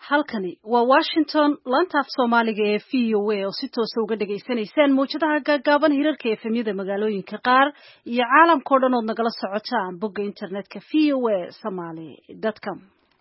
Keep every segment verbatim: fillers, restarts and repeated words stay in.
halkani waa Washington laanta af Soomaaliga ee V O A oo si toos ah uga dhageysanaysaan muujadaha gaagaaban hirarka efemyada magaalooyinka qaar iyo caalamka oo dhan oo nagala socotaan bogga internetka v o a somali dot com.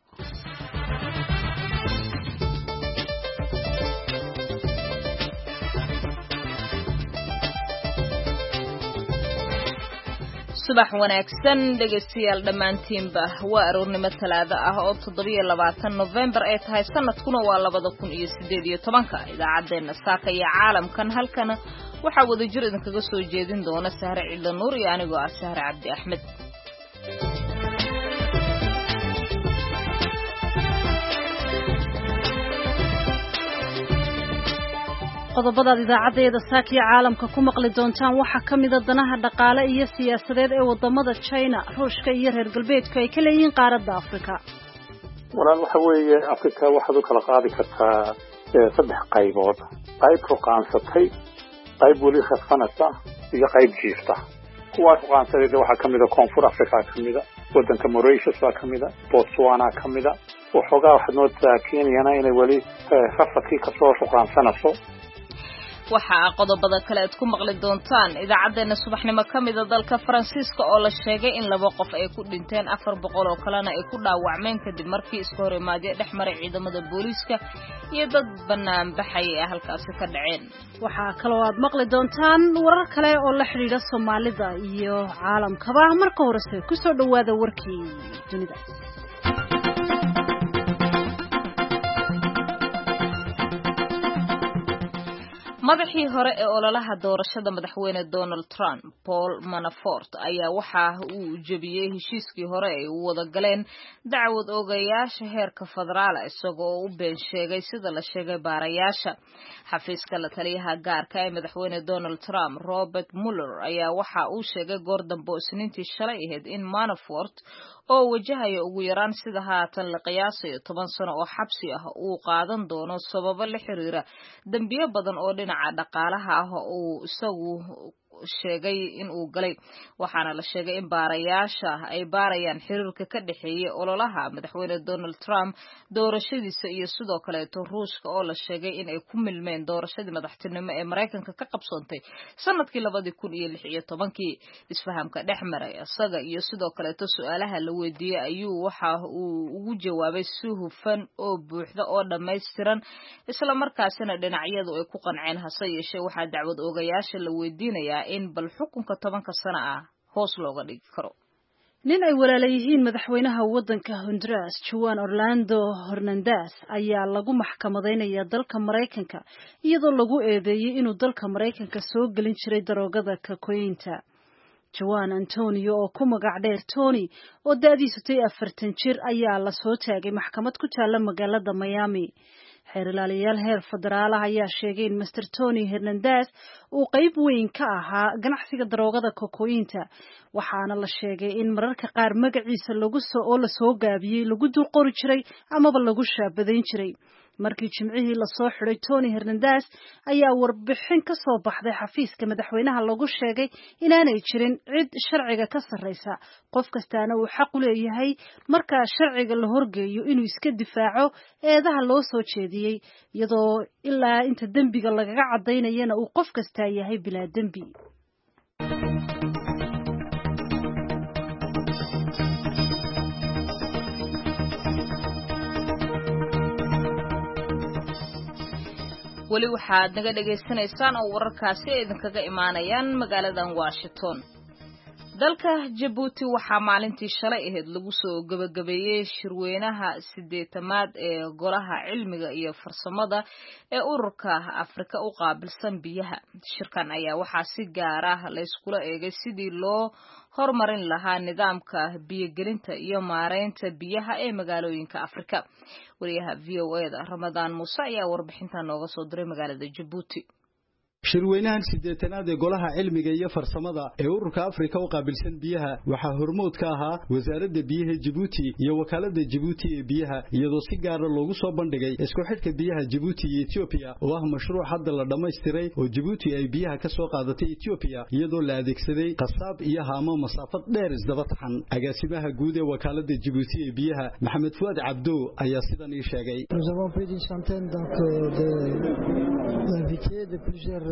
subax wanaagsan dhageystayaal dhamaantiinba waa aroornimo talaado ah oo toddoba iyo labaatan November ay tahay sanadkuna waa laba kun iyo siddeed iyo toban idaacadeena saaka iyo caalamkan halkan waxa wada jir idinkaga soo jeedin doona Sahre Ciidla Nuur iyo anigoo ah Sahre Cabdi Axmed. qodobada idaacadeeda saakiya caalamka ku maqli doontaan waxa kamid ah danaha dhaqaale iyo siyaasadeed ee wadamada China, Ruushka iyo reer galbeedka ay ka leeyihiin qaaradda Afrika. walaal waxa weeye Afrika waxaad u kala qaadi kartaa saddex qaybood. qayb ruqaansatay, qayb weli khasfanata iyo qayb jiifta. kuwaas ruqaansaday waxa kamid ah Koonfur Afrika kamid ah, wadanka Mauritius waa kamid ah, Botswana kamid ah. waxoogaa waxaad moodaa Kenya inay weli rafadkii kasoo ruqaansanaso. waxa qodobada kale aad ku maqli doontaan idaacadeena subaxnimo kamid ah dalka Faransiiska oo la sheegay in laba qof ay ku dhinteen afar boqol oo kalena ay ku dhaawacmeen kadib markii isku horimaadyo dhexmaray ciidamada booliiska iyo dad banaan baxay ee halkaas ka dhaceen. waxa kale oo aad maqli doontaan warar kale oo la xiriira Soomaalida iyo caalamkaba. marka horese ku soo dhawaada warkii dunida. madaxii hore ee ololaha doorashada madaxweyne Donald Trump, Paul Manafort, ayaa waxa uu jabiyay heshiiskii hore ay u wada galeen dacwad oogayaasha heerka federaal isagoo u been sheegay sida la sheegay baarayaasha. xafiiska la taliyaha gaarka ee madaxweyne Donald Trump, Robert Mueller, ayaa waxa uu sheegay goor dambe Isniintii shalay ahayd in Manafort oo wajahayo ugu yaraan sida haatan la qiyaasayo toban sano oo xabsi ah uu qaadan doono sababo la xiriira dambiyo badan oo dhinaca dhaqaalaha ah oo isagu sheegay in uu galay. waxaana la sheegay in baarayaasha ay baarayaan xiriirka ka dhaxeeyay ololaha madaxweyne Donald Trump doorashadiisa iyo sidoo kale Ruushka oo la sheegay in ay ku milmeen doorashadii madaxtinimo ee Mareykanka ka qabsoontay sanadkii laba kun iyo lix iyo toban. isfahamka dhexmaray asaga iyo sidoo kale su'aalaha la weydiiyay ayuu waxa uu ugu jawaabay si hufan oo buuxda oo dhameystiran isla markaasina dhinacyadu ay ku qanceen. hase yeeshee waxa dacwad oogayaasha la weydiinayaa in bal xukunka tobanka sano ah hoos looga dhigi karo. nin ay walaalayihiin madaxweynaha wadanka Honduras, Juan Orlando Hernandez, ayaa lagu maxkamadeynayaa dalka Mareykanka iyadoo lagu eedeeyay inuu dalka Mareykanka soo gelin jiray daroogada kokainta. Juan Antonio oo ku magac dheer Tony oo da'diisu tahay afartan jir ayaa la soo taagay maxkamad ku taala magaalada Miami. xeer ilaaliyaal heer federaal ah ayaa sheegay in Mister Tony Hernandez uu qayb weyn ka ahaa ganacsiga daroogada kokainta, waxaana la sheegay in mararka qaar magaciisa lagu soo oo la soo gaabiyay lagu dul qori jiray amaba lagu shaabadayn jiray. markii jimcihii la soo xiray Tony Hernandez ayaa warbixin ka soo baxday xafiiska madaxweynaha lagu sheegay inaanay jirin cid sharciga ka sarreysa, qof kastaana uu xaq u leeyahay marka sharciga la horgeeyo inuu iska difaaco eedaha loo soo jeediyay, iyadoo ilaa inta dembiga lagaga cadaynayana uu qof kastaa yahay bilaa dembi. weli waxaad naga dhageysanaysaan oo wararkaasi idinkaga imaanayaan magaaladan Washington. dalka Djibouti waxaa maalintii shalay ahayd lagu soo gabagabeeyay shirweynaha sideetamaad ee golaha cilmiga iyo farsamada ee ururka Afrika u qaabilsan biyaha. shirkan ayaa waxaa si gaar ah la iskula eegay sidii loo horumarin lahaa nidaamka biyo-gelinta iyo maareynta biyaha ee magaalooyinka Afrika. wariyaha V O A da Ramadaan Muuse ayaa warbixinta nooga soo diray magaalada Djibouti. shirweynahan sideetanaad ee golaha cilmiga iyo farsamada ee ururka Afrika u qaabilsan biyaha waxa hormood ka ahaa wasaaradda biyaha Djibouti iyo wakaaladda Djibouti ee biyaha iyadoo si gaar ah loogu soo bandhigay isku xidhka biyaha Djibouti iyo Ethiopia oo ah mashruuc hadda la dhameystiray oo Djibouti ay biyaha ka soo qaadatay Ethiopia iyadoo la adeegsaday qasaab iyo haamo masaafad dheer isdaba taxan agaasimaha guud ee wakaaladda Djibouti ee biyaha Maxamed Fuad Abdo ayaa sidan ii sheegay Nous avons plus d'une centaine donc de d'invités de plusieurs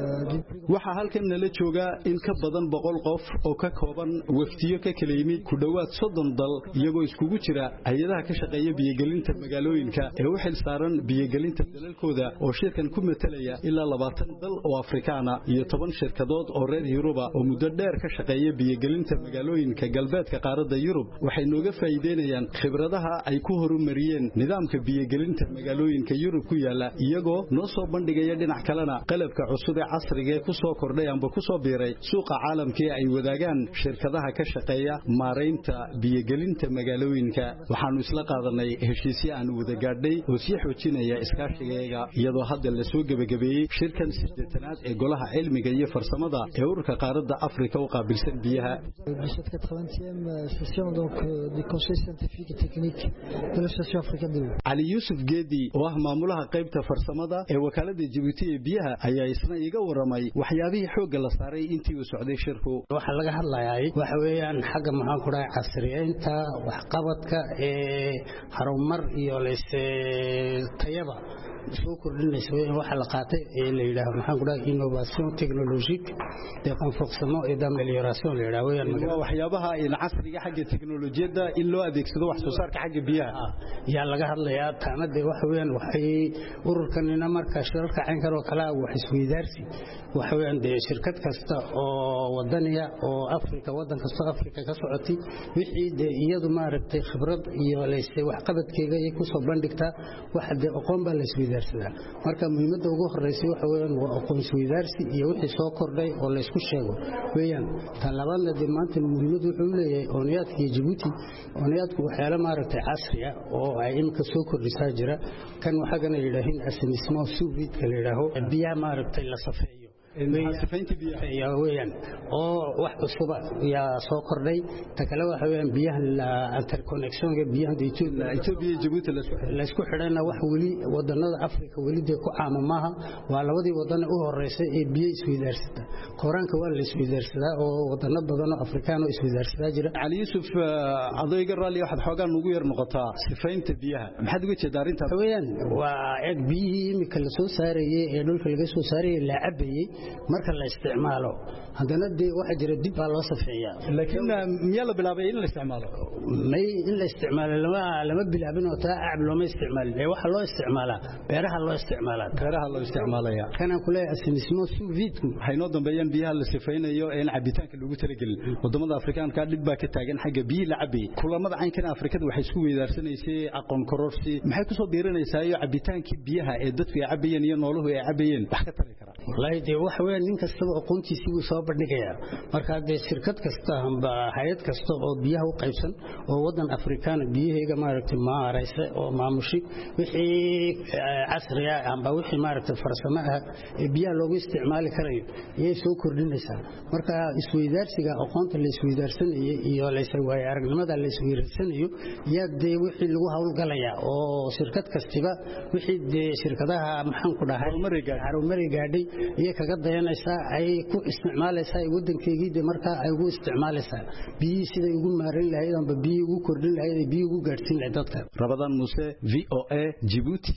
waxa halkan nala jooga in ka badan boqol qof oo ka kooban waftiyo ka kala yimid ku dhawaad soddon dal iyagoo iskugu jira hay'adaha ka shaqeeya biyagelinta magaalooyinka ee u xil saaran biyagelinta dalalkooda oo shirkan ku metelaya ilaa labaatan dal oo Afrikaana iyo toban shirkadood oo reer Yuruba oo muddo dheer ka shaqeeya biyagelinta magaalooyinka galbeedka qaaradda Yurub waxay nooga faa'iideynayaan khibradaha ay ku horumariyeen nidaamka biyagelinta magaalooyinka Yurub ku yaala iyagoo noo soo bandhigaya dhinac kalena qalabka cusub ee casriga ku soo kordhay amba ku soo biiray suuqa caalamka ay wadaagaan shirkadaha ka shaqeeya maareynta biyagelinta magaalooyinka waxaanu isla qaadanay heshiisyo aan wada gaadhay oo si xoojinaya iskaashigeega iyadoo hadda la soo gabagabeeyay shirkan sideetanaad ee golaha cilmiga iyo farsamada ee ururka qaaradda Afrika u qaabilsan biyaha cette quatre-vingtième session donc du conseil scientifique et technique de l'association africaine de l'eau Ali Yusuf Gedi oo ah maamulaha qaybta farsamada ee wakaaladda Djibouti ee biyaha ayaa isna iga waramay waxyaabihii xoog la saaray intii uu socday shirku waxa laga hadlayay waxa weeyaan xagga maxaan ku dhahay casriyeynta wax qabadka ee harumar iyo leesay tayaba soo kordhinayso waxa la qaatay ee la yiraahdo maxaan ku dhahay innovation technologique de renforcement et d'amélioration la yiraahdo weeyaan waxyaabaha in casriga xagga teknolojiyada in loo adeegsado wax soo saarka xagga biyaha yaa laga hadlayaa taanada waxa weeyaan waxay ururkanina marka shirarka caynkan oo kala wax isweydaarsi waxa weeyaan de shirkad kasta oo wadaniya oo Afrika wadan kasta Afrika ka socotay wixii de iyadu maaragtay khibrad iyo leesay wax qabadkeega ay ku soo bandhigtaa waxa de aqoon baa la isweydaarsadaa marka muhiimadda ugu horeysay waxa weeyaan waa aqoon isweydaarsi iyo wixii soo kordhay oo la isku sheego weeyaan talabaadna de maanta muhiimaddu wuxuu leeyahay ooniyadka Djibouti ooniyadku waxyaalo maaragtay casri ah oo ay imka soo kordhisaa jira kan waxa gana yiraahin asmismo suufiidka la yiraaho biyaha maaragtay la safeeyo safaynta biyaha ya weeyaan oo wax cusub ya soo kordhay ta kale waxa weeyaan biyaha la interconnection biyaha Ethiopia Djibouti la isku xidhana wax wali wadanada Afrika wali de ku caama maaha waa labadii wadan u horeysay ee biyo isweydaarsiga Quraanka waa la isweydaarsadaa oo wadano badan oo Afrikaan oo isweydaarsadaa jira Ali Yusuf adayga rally waxad xoogan ugu yar noqotaa safaynta biyaha maxaad uga jeedaa arinta weeyaan waa eeg biyihii imika la soo saarayay ee dhulka laga soo saarayay la cabayay marka la isticmaalo hadana de waxa jira dib baa loo safeeyaa laakiin miyaa la bilaabay in la isticmaalo may in la isticmaalo lama lama bilaabin oo taa aab loo isticmaalin ee waxa loo isticmaalaa beeraha loo isticmaalaa beeraha loo isticmaalaya kana kule asmismo suufiidku waxay noo dambeeyaan biyaha la sifeynayo ee cabitaanka lagu talagalin wadamada Afrikaanka dib baa ka taagan xagga biyo la cabay kulamada caynkan Afrikada waxay isku weydaarsanaysay aqoon kororsi maxay ku soo diiranaysaa iyo cabitaankii biyaha ee dadku ay cabayeen iyo nooluhu ay cabayeen wax ka tari kara wallahi de waxa weeyaan nin kasta oo aqoontiisa uu soo bandhigaya marka de shirkad kasta amba hay'ad kasta oo biyaha u qaybsan oo wadan Afrikaan biyaheega maaragtay maaraysa oo maamushi wixii casri ah amba wixii maaragtay farsamo ah ee biyaha loogu isticmaali karayo ayay soo kordhinaysaa marka isweydaarsiga aqoonta la isweydaarsanayay iyo la iswaay aragnimada la isweydaarsanayay yaa de wixii lagu hawlgalaya oo shirkad kastiba wixii de shirkadaha maxaan ku dhahay horumari gaadhay iyo kaga dayanaysa ay ku isticmaalaysaa wadankeegii marka ay ugu isticmaalaysaa biyo sida ugu maareyn lahayd amba biyo ugu kordhin lahayd biyo ugu gaarsiin lahayd dadka Ramadan Muse V O A Djibouti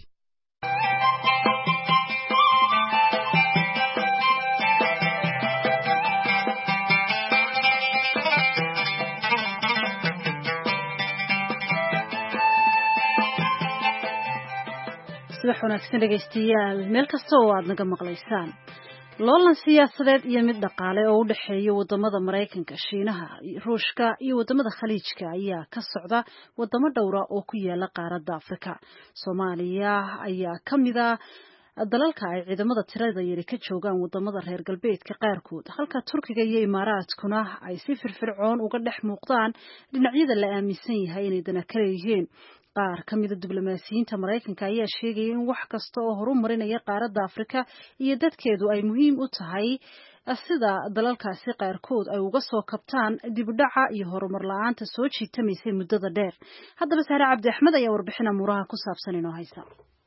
subax wanaagsan dhegaystayaal meel kasta oo aad naga maqlaysaan loolan siyaasadeed iyo mid dhaqaale oo u dhaxeeya wadamada Mareykanka, Shiinaha, Ruushka iyo wadamada Khaliijka ayaa ka socda wadamo dhowr ah oo ku yaala qaaradda Afrika. Soomaaliya ayaa kamid ah dalalka ay ciidamada tirada yari ka joogaan wadamada reer galbeedka qaarkood, halka Turkiga iyo Imaaraadkuna ay si firfircoon uga dhex muuqdaan dhinacyada la aaminsan yahay inay dana kale yihiin qaar ka mida diblomaasiyiinta Maraykanka ayaa sheegaya in wax kasta oo horumarinaya qaaradda Afrika iyo dadkeedu ay muhiim u tahay sida dalalkaasi qaarkood ay uga soo kabtaan dib u dhaca iyo horumar la'aanta soo jiitamaysay muddada dheer. Haddaba Sahre Cabdi Axmed ayaa warbixin amuuraha ku saabsan inoo haysa.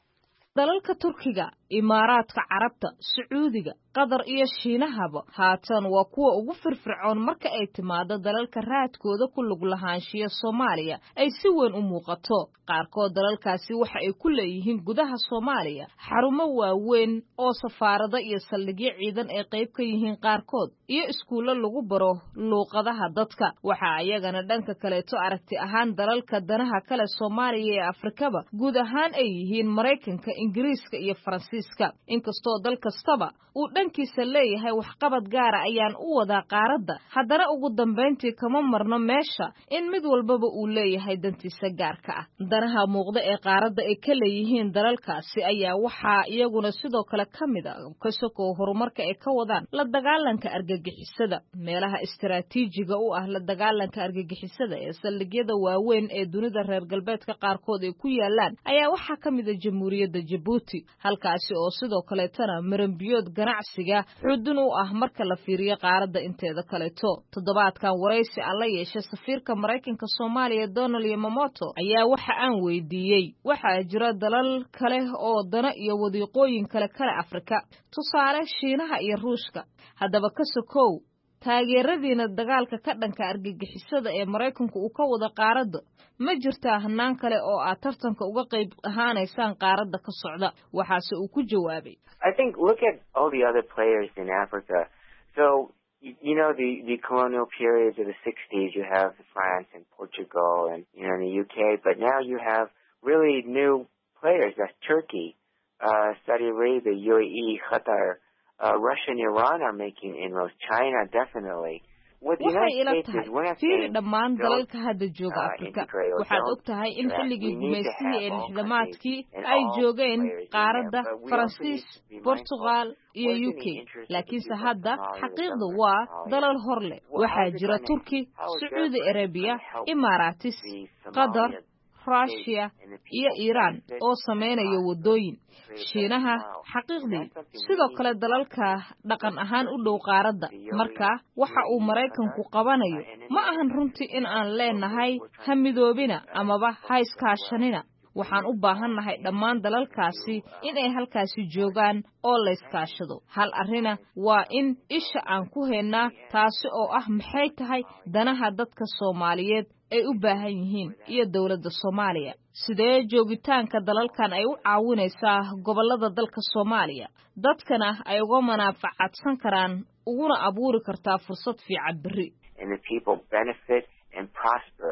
dalalka Turkiga, Imaaraadka Carabta, Sacuudiga, Qatar iyo Shiinahaba haatan waa kuwa ugu firfircoon marka ay timaado dalalka raadkooda ku lug lahaanshiya Soomaaliya ay si weyn u muuqato. Qaarkood dalalkaasi waxa ay ku leeyihiin gudaha Soomaaliya xarumo waaweyn oo safaarado iyo saldhigyo ciidan ay qayb ka yihiin qaarkood iyo iskuulo lagu baro luuqadaha dadka. Waxa ayagana dhanka kaleeto aragti ahaan dalalka danaha kale Soomaaliya ee Afrikaba guud ahaan ay yihiin Maraykanka, Ingiriiska iyo Faransiiska. Inkastoo dal kastaba uu dhankiisa leeyahay waxqabad gaar ah ayaan u wadaa qaaradda, haddana ugu dambeyntii kama marno meesha in mid walbaba uu leeyahay dantiisa gaarka ah. danaha muuqda ee qaaradda ay ka leeyihiin dalalkaasi ayaa waxaa iyaguna sidoo kale ka mid ah ka sokow horumarka ay ka wadaan la dagaalanka argagixisada. meelaha istiraatiijiga u ah la dagaalanka argagixisada ee saldhigyada waaweyn ee dunida reer galbeedka qaarkood ay ku yaalaan ayaa waxaa ka mid ah Jamhuuriyadda Djibouti, halkaasi oo sidoo kaleetana maranbiyood ganacsiga xudun u ah marka la fiiriyo qaaradda inteeda kaleeto. Toddobaadkan waraysi aan la yeeshay safiirka Maraykanka Soomaaliya Donald Yamamoto ayaa waxa aan weydiiyey waxaa jira dalal kale oo dana iyo wadiiqooyin kale kale Afrika, tusaale Shiinaha iyo Ruushka. Haddaba ka sokow taageeradiina dagaalka ka dhanka argagixisada ee Maraykanku uu ka wada qaaradda, ma jirtaa hanaan kale oo aad tartanka uga qayb ahaanaysaan qaaradda ka socda? Waxaase uu ku jawaabay, I think look at all the other players in Africa. So you know the the colonial periods of the sixties, you have France and Portugal and you know the U K, but now you have really new players. That's Turkey, uh, Saudi Arabia, U A E, Qatar, uh, Russia and Iran are making inroads. China definitely. waxay ila tahay fiiri dhammaan dalalka hadda jooga Afrika. waxaad og tahay in xilligii gumaysigii ee lixdamaadkii ay joogeen qaaradda Faransiis, Portugal iyo U K, laakiinse hadda xaqiiqdu waa dalal hor leh. waxaa jira Turki, Saudi Arabia, Imaaratis, Qatar, Russia iyo Iran oo sameynaya wadooyin. Shiinaha xaqiiqdii sidoo kale dalalka dhaqan ahaan u dhow qaaradda. marka waxa uu Maraykanku qabanayo ma ahan runtii in aan leenahay ha midoobina amaba ha iskaashanina. waxaan u baahannahay dhammaan dalalkaasi in ay halkaasi joogaan oo la iskaashado. hal arina waa in isha aan ku haynaa taasi oo ah maxay tahay danaha dadka Soomaaliyeed ay u baahan yihiin iyo dawladda Soomaaliya. sidee joogitaanka dalalkan ay u caawinaysaa gobolada dalka Soomaaliya, dadkana ay uga manfaacadsan karaan uguna abuuri kartaa fursad fiican bari. And the people benefit and prosper.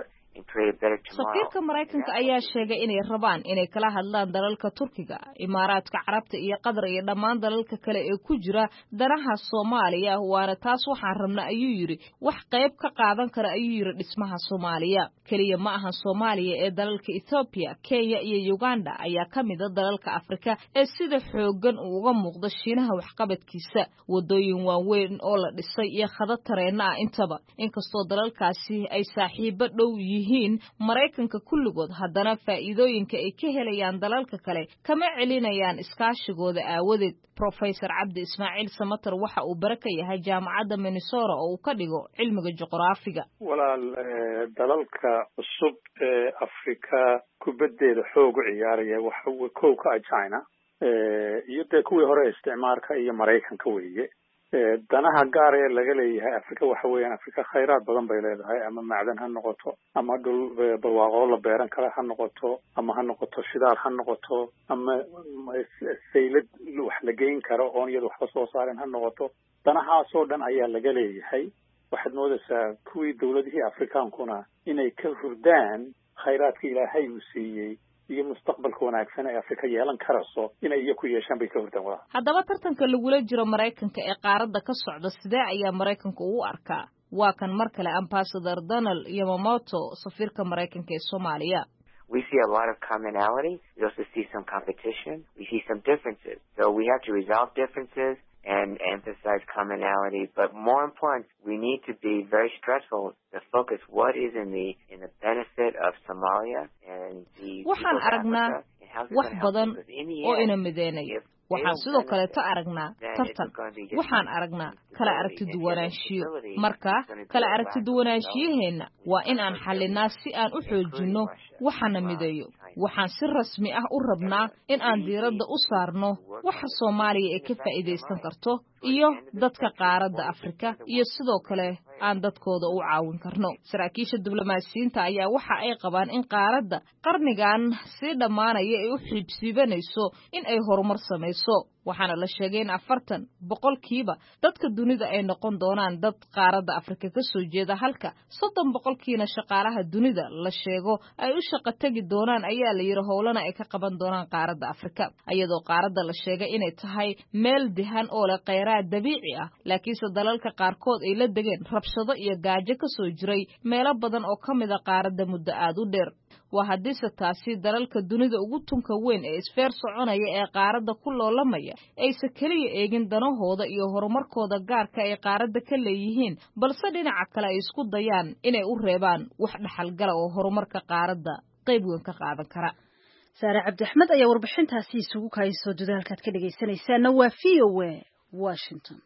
safiirka Maraykanka ayaa sheegay inay rabaan inay kala hadlaan dalalka Turkiga, Imaaraadka Carabta iyo Qatar iyo dhammaan dalalka kale ee ku jira danaha Soomaaliya. waana taas waxaan rabnaa ayuu yiri wax qayb ka qaadan kara ayuu yiri dhismaha Soomaaliya. kaliya ma aha Soomaaliya ee dalalka Ethiopia, Kenya iyo Uganda ayaa ka mid ah dalalka Afrika ee sida xoogan uga muuqda Shiinaha waxqabadkiisa. wadooyin waaweyn oo la dhisay iyo khadad tareen ah intaba. inkastoo dalalkaasi ay saaxiibo dhow yihiin Maraykanka kulligood, haddana faa'iidooyinka ay ka helayaan dalalka kale kama celinayaan iskaashigooda aawadeed. Professor Cabdi Ismaaciil Samatar waxa uu bare ka yahay jaamacadda Minnesota oo uu ka dhigo cilmiga juqraafiga. walaal dalalka cusub ee Afrika kubaddeeda xoog u ciyaaraya waxa uu kow ka ah China iyo dee kuwii hore isticmaalka iyo Maraykanka weeye. danaha gaar ee laga leeyahay Afrika waxa weeyaan Afrika khayraad badan bay leedahay, ama macdan ha noqoto, ama dhul barwaaqo la beeran kara ha noqoto, ama ha noqoto shidaal ha noqoto, ama saylad wax la geyn karo oo iyada waxba soo saaren ha noqoto. danahaas oo dhan ayaa laga leeyahay. waxaad moodaysaa kuwii dawladihii Afrikaankuna inay ka hurdaan khayraadka Ilaahay uu siiyey iyo mustaqbalka wanaagsan ee Afrika yeelan karayso inay iyagu yeeshaan bay ka hurdaan. walaal haddaba tartanka lagula jiro Maraykanka ee qaaradda ka socda sidee ayaa Maraykanku u arkaa? waa kan mar kale Ambassador Donald Yamamoto, safiirka Maraykanka ee Soomaaliya. We see a lot of commonality. We also see some competition. We see some differences. So we have to resolve differences and emphasize commonality. But more important, we need to be very stressful to focus what is in the in the benefit of Somalia and the waxaan aragnaa wax badan oo ina mideynaya waxaan sidoo kale ta aragnaa tartan waxaan aragnaa kala aragti duwanaanshiyo marka kala aragti duwanaanshiyaheena waa in aan xalinaa si aan u xoojino waxana mideeyo waxaan si rasmi ah u rabnaa in aan diiradda u saarno waxa Soomaaliya ay ka faa'iideysan karto iyo dadka qaaradda Afrika iyo sidoo kale aan dadkooda u caawin karno saraakiisha diblomaasiyiinta ayaa waxa ay qabaan in qaaradda qarnigan si dhamaanaya ay u xijsiibanayso in ay horumar sameeyso waxaana la sheegay in afartan boqolkiiba dadka dunida ay noqon doonaan dad qaaradda Afrika ka soo jeeda halka soddon boqolkiina shaqaalaha dunida la sheego ay u shaqo tagi doonaan ayaa la yiri howlana ay ka qaban doonaan qaaradda Afrika iyadoo qaaradda la sheegay inay tahay meel dihan oo la kheyraad dabiici ah laakiin dalalka qaarkood ay la degeen rabshado iyo gaajo ka soo jiray meelo badan oo kamid ah qaaradda muddo aad u dheer waa hadise taasi dalalka dunida ugu tunka weyn ee isfeer soconaya ee qaaradda ku loolamaya aysa kaliya eegin danahooda iyo horumarkooda gaarka ay qaaradda ka leeyihiin balse dhinaca kale ay isku dayaan inay u reebaan wax dhaxal gal oo horumarka qaaradda qayb weyn ka qaadan kara Saare Cabdi Axmed ayaa warbixintaasi isugu kaayso dadaalkaad ka dhageysanaysaana waa V O A Washington.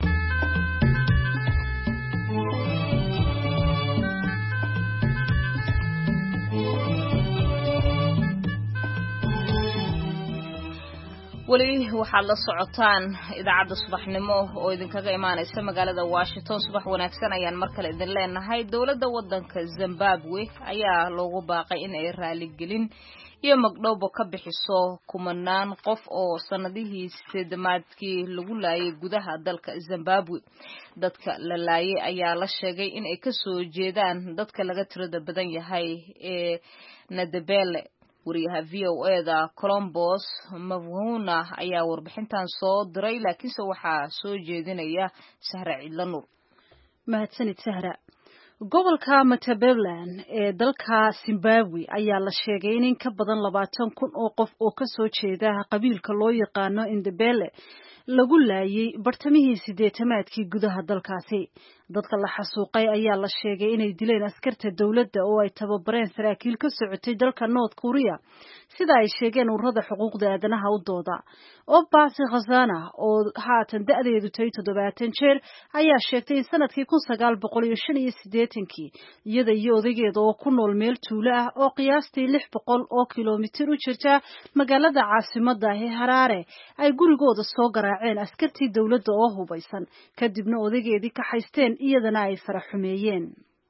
wali waxaad la socotaan idaacadda subaxnimo oo idinkaga imaanaysa magaalada Washington subax wanaagsan ayaan mar kale idin leenahay dawladda wadanka Zimbabwe ayaa loogu baaqay in ay raali gelin iyo magdhowba ka bixiso kumanaan qof oo sanadihii sidamaadkii lagu laayay gudaha dalka Zimbabwe dadka la laayay ayaa la sheegay in ay ka soo jeedaan dadka laga tirada badan yahay ee Ndebele wariyaha V O A da Columbus Mavhuna ayaa warbixintan soo diray laakiinse waxaa soo jeedinaya Sahra Cidlanuur mahadsanid Sahra gobolka Matabeleland ee dalka Zimbabwe ayaa la sheegay in ka badan labaatan kun oo qof oo ka soo jeeda qabiilka loo yaqaano Ndebele lagu laayay bartamihii sideetamaadkii gudaha dalkaasi dadka la xasuuqay ayaa la sheegay inay dileen askarta dawladda oo ay tababareen saraakiil ka socotay dalka North Korea sida ay sheegeen ururada xuquuqda aadanaha u dooda Obasi Khazana oo haatan da'deedu tahay toddobaatan jeer ayaa sheegtay in sanadkii kun sagaal boqol iyo shan iyo siddeetankii iyada iyo odageeda oo ku nool meel tuulo ah oo qiyaastii lix boqol oo kiiloomitir u jirta magaalada caasimadda ee Harare ay gurigooda soo garaaceen askartii dawladda oo hubaysan kadibna odageedii ka haysteen iyadana ay fara xumeeyeen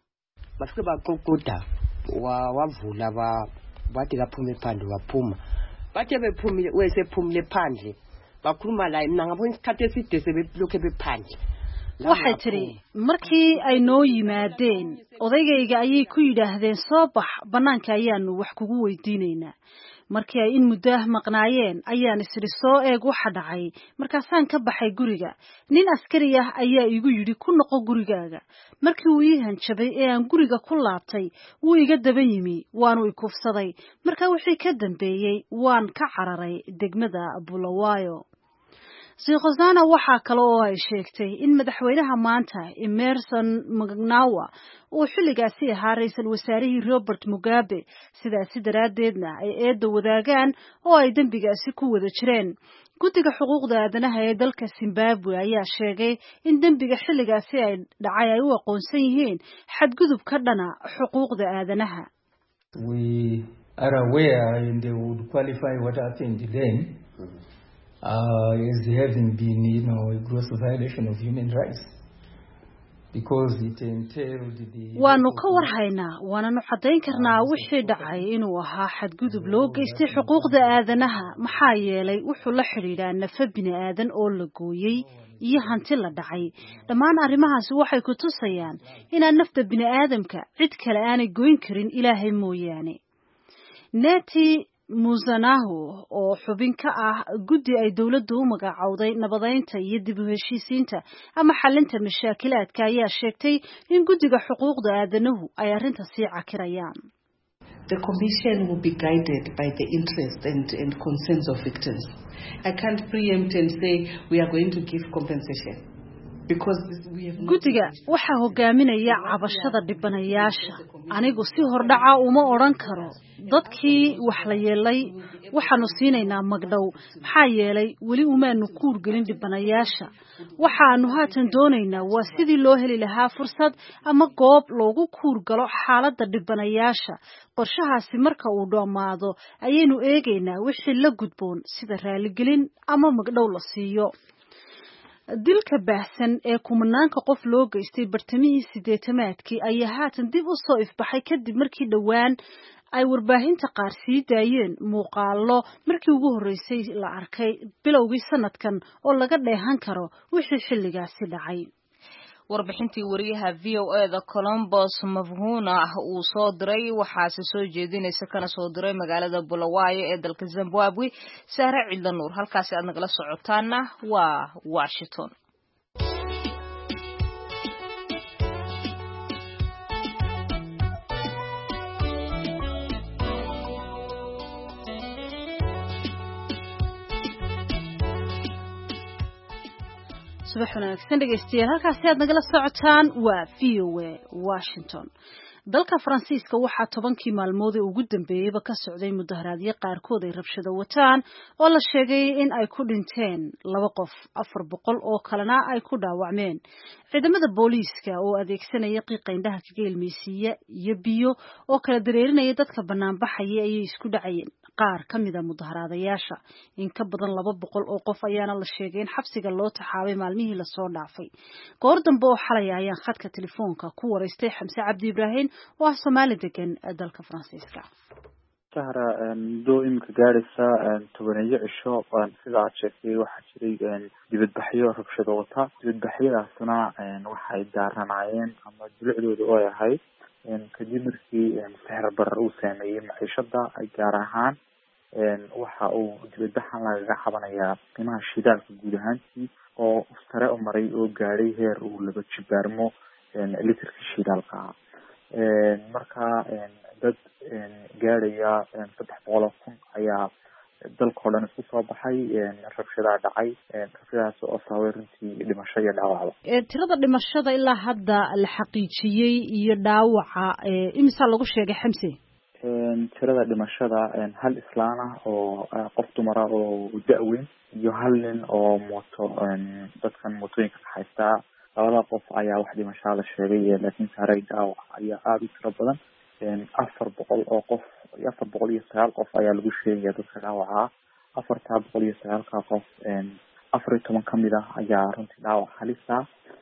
bafike baqoqoda wa wavula ba bathi kaphume phandle waphuma bathe bephumile wesephumile phandle bakhuluma la mina ngabona isikhathi eside sebelokhe bephandle waxay tiri markii ay noo yimaadeen odaygayga ayay ku yidhaahdeen soo bax banaanka ayaanu wax kugu weydiinaynaa markii ay in muddo ah maqnaayeen ayaan isri soo eeg waxa dhacay markaasaan ka baxay guriga nin askari ah ayaa igu yidhi ku noqo gurigaaga markii uu ii hanjabay ee aan guriga ku laabtay wuu iga daba yimi waanu i kufsaday markaa wixii ka dambeeyey waan ka cararay degmada Bulawayo Sikhozana waxaa kale oo ay sheegtay in madaxweynaha maanta Emerson Mnangagwa uu xilligaasi ahaa ra'iisul wasaarihii Robert Mugabe sidaasi daraadeedna ay eedo wadaagaan oo ay dambigaasi ku wada jireen guddiga xuquuqda aadanaha ee dalka Zimbabwe ayaa sheegay in dambiga xilligaasi ay dhacay ay u aqoonsan yihiin xadgudub ka dhana xuquuqda aadanaha We are aware and they would qualify what happened then Uh, as having been, you know, a gross violation of human rights because it entailed the waanu ka warhaynaa waananu caddayn karnaa wixii dhacay inuu ahaa xadgudub loo geystay xuquuqda aadanaha maxaa yeelay wuxuu la xidhiidhaa nafa bini aadan oo la gooyey iyo hanti la dhacay dhammaan arrimahaasi waxay ku tusayaan inaan nafta bini aadamka cid kale aanay goyn karin ilaahay mooyaane Neti Muzanahu oo xubin ka ah guddi ay dawladdu u magacawday nabadeynta iyo dib u heshiisiinta ama xalinta mashaakilaadka ayaa sheegtay in guddiga xuquuqda aadanahu ay arrinta sii cakirayaan the Commission will be guided by the interests and, and concerns of victims. I can't preempt and say we are going to give compensation. guddiga waxaa hogaaminaya cabashada dhibanayaasha anigu si hordhaca uma odhan karo dadkii wax la yeelay waxaanu siinaynaa magdhow maxaa yeelay weli umaanu kuurgelin dhibanayaasha waxaanu haatan doonaynaa waa sidii loo heli lahaa fursad ama goob loogu kuurgalo xaaladda dhibanayaasha qorshahaasi marka uu dhammaado ayaynu eegaynaa wixii la gudboon sida raaligelin ama magdhow la siiyo dilka baahsan ee kumanaanka qof loo geystay bartamihii sideetamaadkii ayaa haatan dib u soo ifbaxay kadib markii dhowaan ay warbaahinta qaar sii daayeen muuqaalo markii ugu horreysay la arkay bilowgii sanadkan oo laga dheehan karo wixii xilligaasi dhacay warbixintii wariyaha v o a da Columbus Mavhuna uu soo diray waxaase soo jeedinaysa kana soo diray magaalada Bulawayo ee dalka Zimbabwe Sahra Cilda Nuur halkaas aad nagala socotaana waa Washington. subax wanaagsan dhegeystayaal halkaasi aad nagala socotaan waa V O A Washington. dalka Faransiiska waxaa tobankii maalmood ee ugu dambeeyayba ka socday mudaharaadyo qaarkood ay rabshado wataan oo la sheegay in ay ku dhinteen laba qof afar boqol oo kalena ay ku dhaawacmeen ciidamada booliiska oo adeegsanaya qiiqa indhaha kaga ilmeysiiya iyo biyo oo kala dareerinaya dadka banaanbaxaya ayay isku dhacayeen qaar ka mid ah mudaharaadayaasha in ka badan laba boqol oo qof ayaana la sheegay in xabsiga loo taxaabay maalmihii la soo dhaafay goor dambe oo xalay ayaan khadka telefoonka ku wareystay Xamse Cabdi Ibrahim oo Soomaali degan dalka Faransiiska sahra doo imka gaaraysa tobaneeyo cisho aan sida aad sheegtay waxa jiray dibadbaxyo rabshado wata dibadbaxyadaasna waxay daaranaayeen ama dulicdooda oo yahay kadib markii sahar barar uu saameeyay maciishada ay gaar ahaan waxa uu dibadbaxan laga xabanayaa qiimaha shidaalka guud ahaantii oo sare u maray oo gaaray heer uu laba jibaarmo litirka shidaalka marka dad gaaraya saddex boqol oo kun ayaa dalkoo dhan isku soo baxay rabshadaha dhacay rabshadahaas oo sababay runtii dhimasho iyo dhaawacba tirada dhimashada ilaa hadda la xaqiijiyey iyo dhaawaca imisa lagu sheegay Xamse tirada dhimashada hal islaan ah oo qof dumar ah oo da'weyn iyo hal nin oo mooto dadkan mootooyinka ka haysta labada qof ayaa wax dhimasho la sheegay laakiin saaray dhaawac ayaa aad u tiro badan afar boqol oo qof afar boqol iyo sagaal qof ayaa lagu sheegaya dadka dhaawaca afarta boqol iyo sagaalka qof afar iyo toban kamid ah ayaa runtii dhaawac halis ah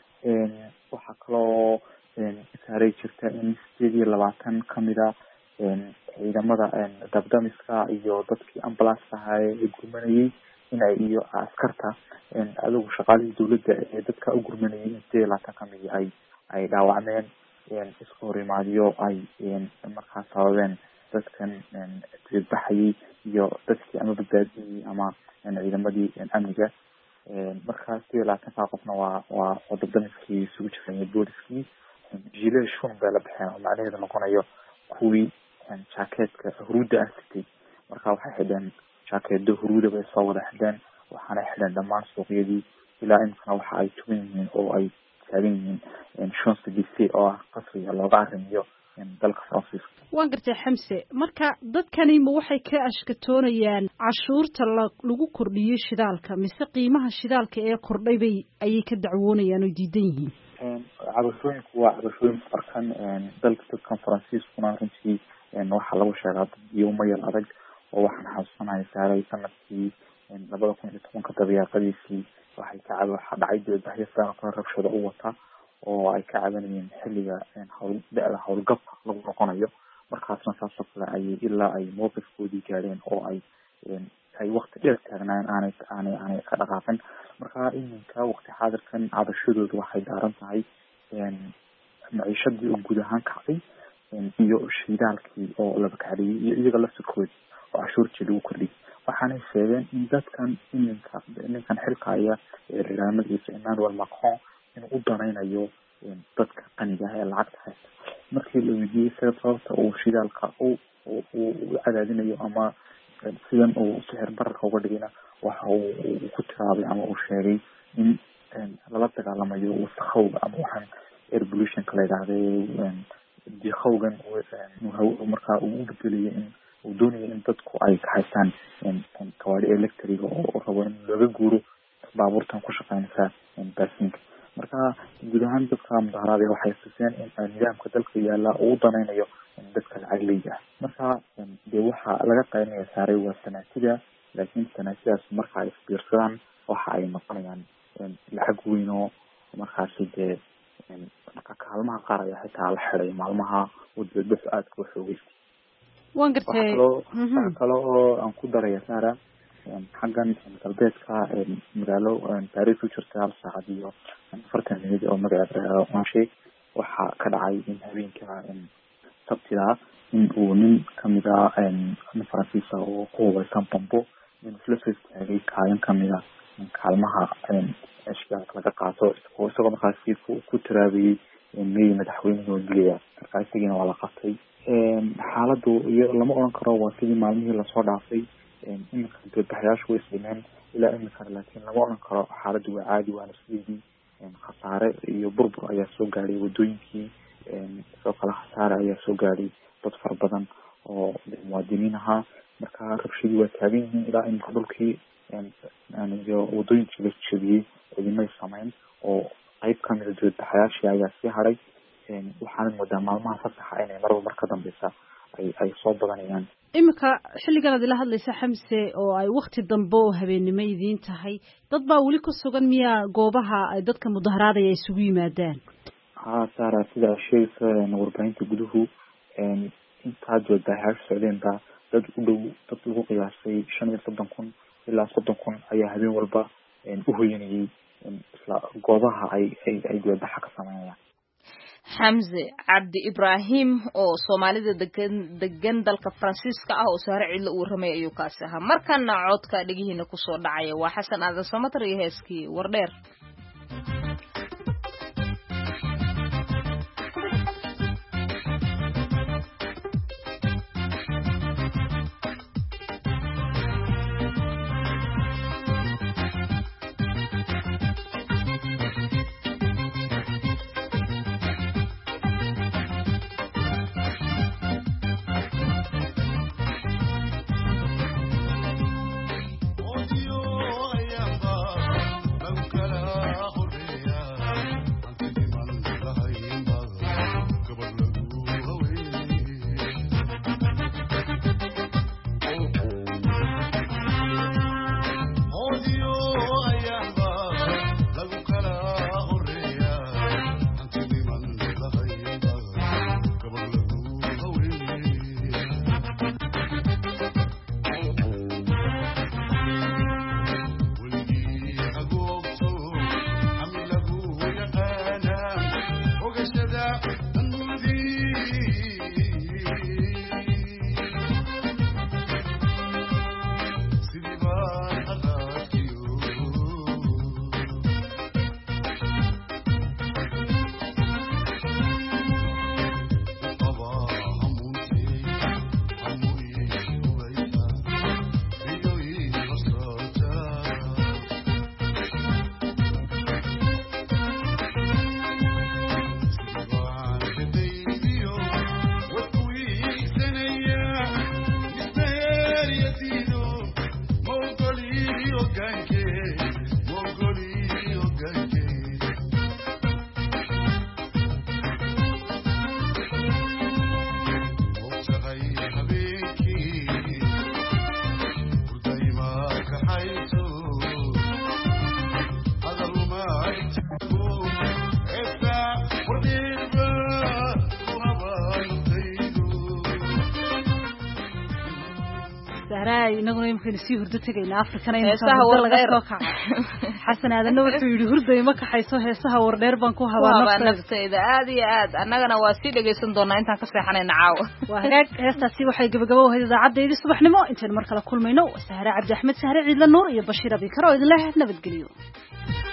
waxaa kaloo saaray jirta in sideed iyo labaatan kamid ah ciidamada dabdamiska iyo dadkii ambulance ahaa ee gurmanayay inay iyo askarta adigu shaqaalihii dawladda ee dadka u gurmanayay in sideed iyo labaatan kamid ay ay dhaawacmeen iska hor imaadiyo ay markaas sababeen dadkan dibadbaxayay iyo dadkii ama badbaadiyey ama ciidamadii amniga markaas sideed iyo labaatanka qofna waa waa dabdamiskii isugu jiraya booliskii jiilada shun baa la baxeen oo macnaheedu noqonayo kuwii jaakeetka huruudda ah sitay marka waxay xidheen jaakeedo huruuda bay soo wada xidheen waxaana xidheen dhammaan suuqyadii ilaa imkana waxa ay tugan yihiin oo ay taagan yihiin shonsa d c oo ah qasriga looga arrimiyo dalka Faransiiska waan gartay Xamse marka dadkani ma waxay ka ashkatoonayaan cashuurta lagu kordhiyay shidaalka mise qiimaha shidaalka ee kordhay bay ayay ka dacwoonayaan oo diidan yihiin cabashooyinku waa cabashooyin farkan dalka dadkan Faransiiskuna runtii waxaa lagu sheegaa iyo umayal adag oo waxaan xasuusanahay saaray sanadkii labada kun iyo tobanka dabayaaqadiisii waxay ka cab waxa dhacay dibadbaxyo sano kala rabshado u wata oo ay ka cabanayeen xilliga hawl da'da hawlgabka lagu noqonayo markaasna saas oo kale ay ilaa ay mowqifkoodii gaadheen oo ay ay waqti dheer taagnaan aanay aanay aanay ka dhaqaaqin marka iminka waqti xaadirkan cabashadoodu waxay daaran tahay maciishadii oo guud ahaan kacday iyo shidaalkii oo laba kacdiyay iyo iyaga laftirkoodii oo cashuurtii lagu kordhiyay waxaanay sheegeen in dadkan iminka ninkan xilka aya ee barnaamijkiisa Emmanuel Macron inuu u danaynayo dadka qaniga ah ee lacagta haysta markii la weydiiyey isaga sababta uu shidaalka uu uu cadaadinayo ama sidan uu sixir bararka uga dhigayna waxa uu ku tiraabay ama uu sheegay in lala dagaalamayo wasakhowga ama waxaan air pollutionka la yidhaahday diikhowgan markaa uu u bedelayo in uu doonayo in dadku ay ka haystaan gawaari electriga oo rabo in laga guuro baabuurtan ku shaqeynaysa baasinka marka guud ahaan dadka mudaharaadaya waxay xuseen in nidaamka dalka yaala uu danaynayo dadka lacaglayda ah marka dee waxaa laga qaynaya saaray waa sanaatida laakiin sanaatidaas marka ay isbiirsadaan waxa ay noqonayaan lacag weyn oo markaasi dee marka kaalmaha qaar ayaa xitaa la xiday maalmaha wadbadbaxu aadka u xoogeystay waan gartay waxa kale oo aan ku daraya saara xaggan galbeedka magaalo taariikh u jirta hal saacad iyo afartan minid oo magaceeda maashay waxaa ka dhacay in habeenka sabtida in uu nin kamid ah nin faransiisa oo ku hubaysan bambo in isla soo istaagay kaalin kamid ah kaalmaha ashkaal laga qaato isagoo markaasi ku tiraabayay may madaxweynaha oo dilaya markaa isagiina waa la qabtay xaaladu iyo lama oran karo waa sidii maalmihii lasoo dhaafay iminka dibadbaxayaashu way isdhimeen ilaa iminka laakiin lama oran karo xaaladu waa caadi waana sideedii khasaare iyo burbur ayaa soo gaadhay wadooyinkii sidoo kale khasaare ayaa soo gaadhay dad fara badan oo muwaadiniin ahaa marka rabshadii waa taagan yihiin ilaa iminka dhulkii iyo wadooyinkii la jebiyey cidimay sameyn oo qayb kamida dibadbaxayaashii ayaa sii haray waxaana moodaa maalmaha fasaxa inay marba mar ka dambeysa ay ay soo badanayaan iminka xilligan aad ila hadlaysa xamse oo ay wakti dambe oo habeennimo idiin tahay dad baa weli ku sugan miyaa goobaha ay dadka mudaharaadaya isugu yimaadaan ha saara sida sheegaysa warbaahinta guduhu intaa dibadbaxayaasha socdeen baa dad u dhow dad lagu qiyaasay shan iyo soddon kun ilaa soddon kun ayaa habeen walba u hoyanayay isla goobaha ay ay ay dibadbaxa ka sameynayaan xamse cabdi ibraahim oo soomaalida degan degan dalka faransiiska ah oo saare cidlo uu ramay ayuu kaasi ahaa markana codka dhigihiina kusoo dhacaya waa xasan aadan samatar iyo heeskii wardheer inaguna imkaynu sii hurdo tegayna afrikana inlaga xasan aadanna wuxuu yidhi hurday ma kaxayso heesaha wardheer baan ku habaa naftayda aad iyo aad annagana waa sii dhegaysan doonaa intaan ka seexanayna caawa waa hagaag heestaasi waxay gabagabo ahayd idaacaddaydi subaxnimo intaynu mar kale kulmayno sahre cabdi axmed sahre ciidla nuur iyo bashiir abikar oo idin leh nabadgeliyo